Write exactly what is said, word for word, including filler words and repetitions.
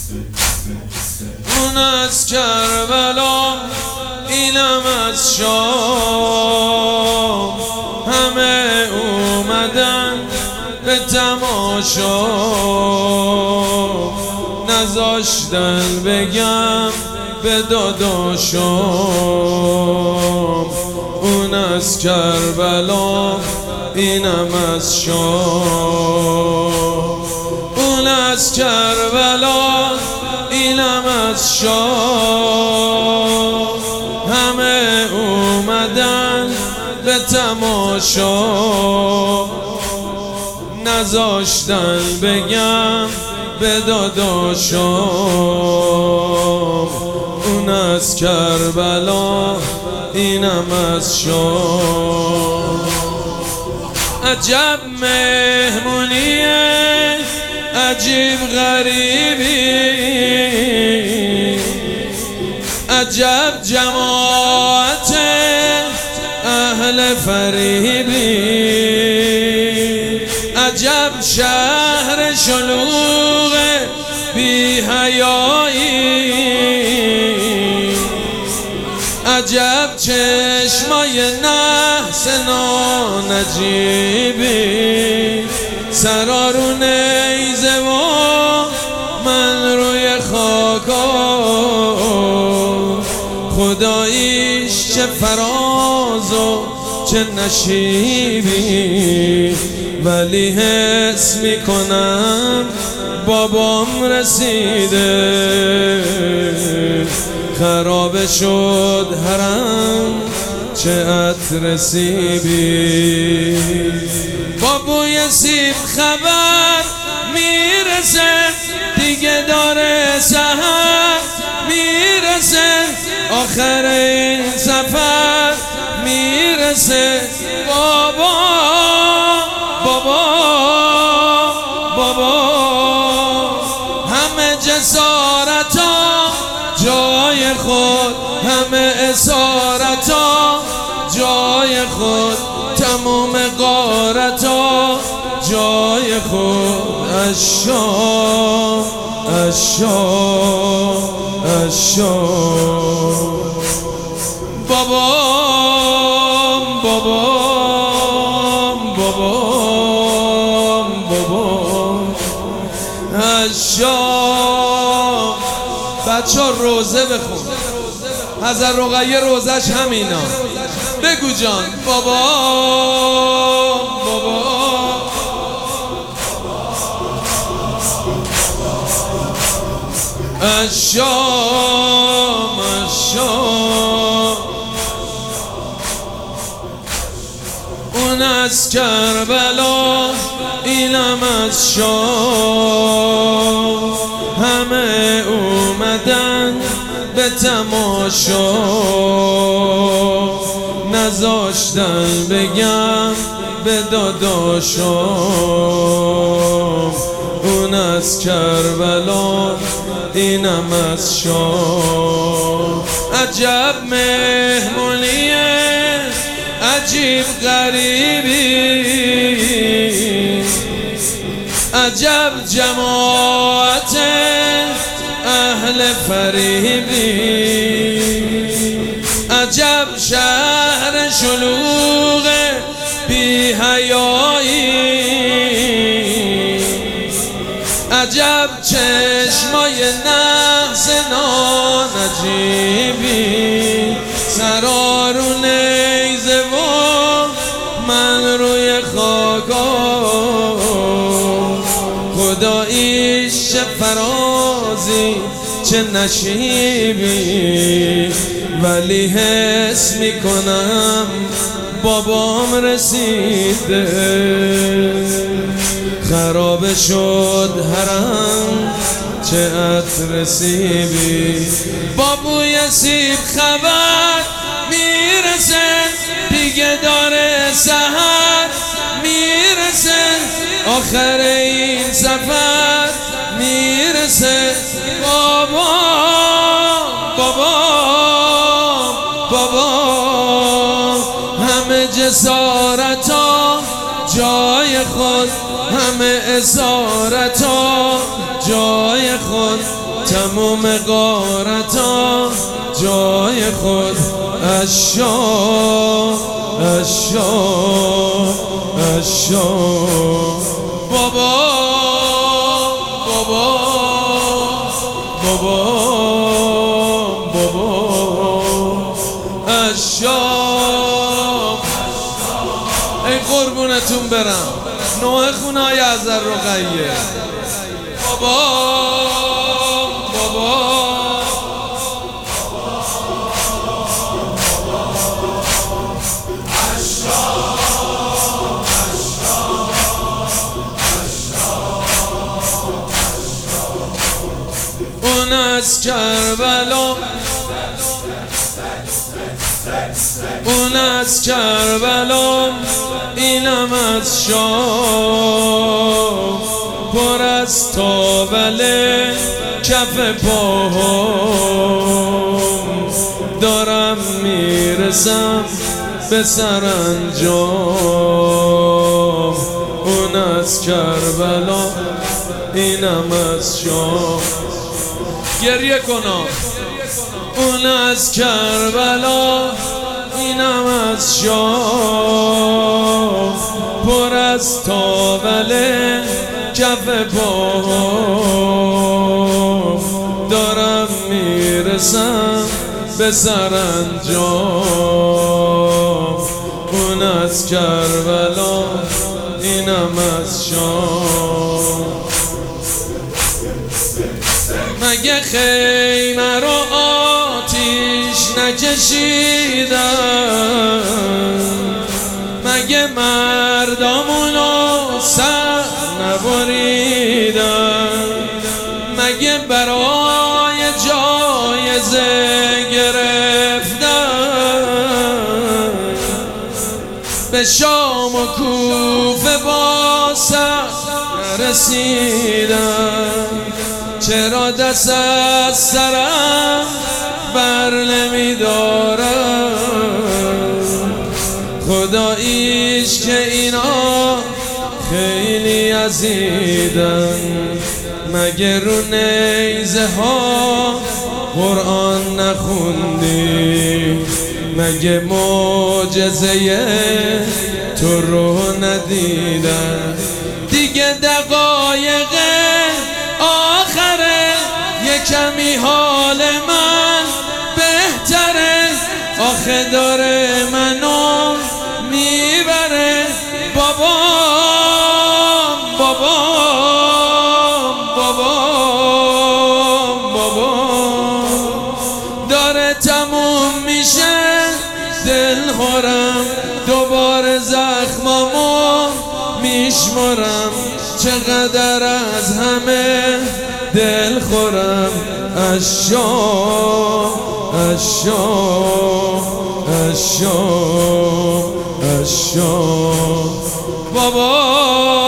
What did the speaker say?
اون از کربلا، اینم از شام، همه اومدن به تماشا، نذاشتن بگم به داداشام. اون از کربلا، اینم از شام. اون از کربلا، اینم از شام، همه اومدن به تماشا، نذاشتن بگم به داداشام. اون از کربلا، اینم از شام. عجب مهمونیه، عجیب غریبی، عجب جماعت اهل فریبی، عجب شهر شلوغ بی حیایی، عجب چشمای نحس ناجیبی، سرا رو نیزه و من روی خاکا، خداییش چه فراز و چه نشیبی، ولی حس میکنم بابام رسیده، خراب شد حرم چه عطر سیبی. با بوی سیب خبر میرسه، دیگه داره سحر میرسه، آخر این سفر میرسه. بابا بابا بابا، همه جسارتا جای خود، همه اسارتا جای خود، تمام غارتا جای خود. اشام اشام اشام، بابام بابام بابام بابام. اشام. بچه ها روزه بخون، حضرت رقیه روزش همینا. بگو جان بابا بابا. اشام اشام. اون از کربلا، اینم از شام، همه اومدن به تماشا، نذاشتن بگم به داداشام. اون از کربلا، اینم از شام. عجب مهمونیه، عجیب غریبی، عجب جماعت اهل فریبی، عجب شهر شلوغ بی حیایی، عجب چشمای نحس ناجیبی، سرا رو نیزه و من روی خاکا، خداییش چه فرازی چه نشیبی، ولی حس میکنم بابام رسیده، خراب شد حرم چه عطر سیبی. با بوی سیب خبر میرسه، دیگه داره سحر میرسه، آخر این سفر میرسه. بابا بابا بابا، همه جسارتا جای خود، همه اسارتا جای خود، تموم غارتا جای خود اشا اشا اشا بابا بابا بابا بابا اشا ای قربونتون برم نوع خونه های ازر رقیه بابا بابا اون از کربلا اون از کربلا اینم از شام پر از تاوله کف پاهم دارم میرسم به سرانجام اون از کربلا اینم از شام گریه کنم اون از کربلا اینم از شام پر از تاوله کف پاهم دارم میرسم به سرانجام اون از کربلا اینم از شام مگه خیمه رو آتیش نکشیدن مگه مردمونو سر نبریدن مگه برای جایزه گرفتن به شام و کوفه با سر نرسیدن چرا دست از سرم بر نمیدارم خداییش که اینا خیلی عزیدن مگه رو نیزه ها قرآن نخوندی مگه معجزه تو رو ندیدن دیگه دقایق آخره یه کمی حال من بهتره آخه داره منو میبره بابا بابا بابا بابا داره تموم میشه دل خورم دوباره زخمامو میشمرم چقدر از همه دل خورم اشا اشا اشا اشا بابا